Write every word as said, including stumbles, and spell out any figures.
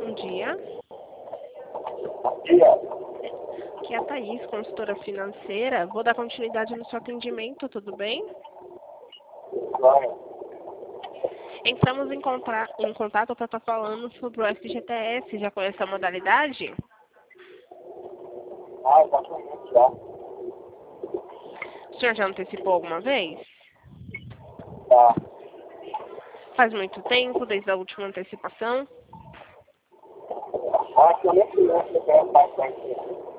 Bom dia. Bom dia. Aqui é a Thaís, consultora financeira. Vou dar continuidade no seu atendimento, tudo bem? Claro. Entramos em, contra... em contato para estar falando sobre o F G T S. Já conhece a modalidade? Ah, exatamente, já. O senhor já antecipou alguma vez? Tá. Faz muito tempo, desde a última antecipação? Ah, que eu nem criança eu quero bastante.